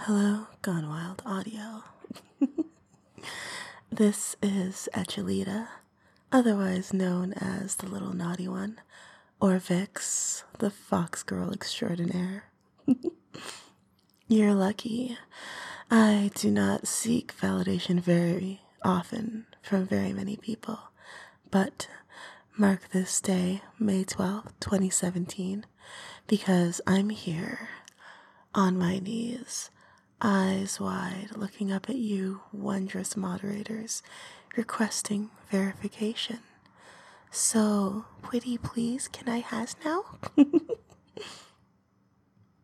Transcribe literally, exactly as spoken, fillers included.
Hello, Gone Wild Audio. This is Echelita, otherwise known as the Little Naughty One, or Vix, the Fox Girl Extraordinaire. You're lucky. I do not seek validation very often from very many people, but mark this day, May twelfth, twenty seventeen, because I'm here on my knees, eyes wide, looking up at you, wondrous moderators, requesting verification. So, pretty please, can I has now?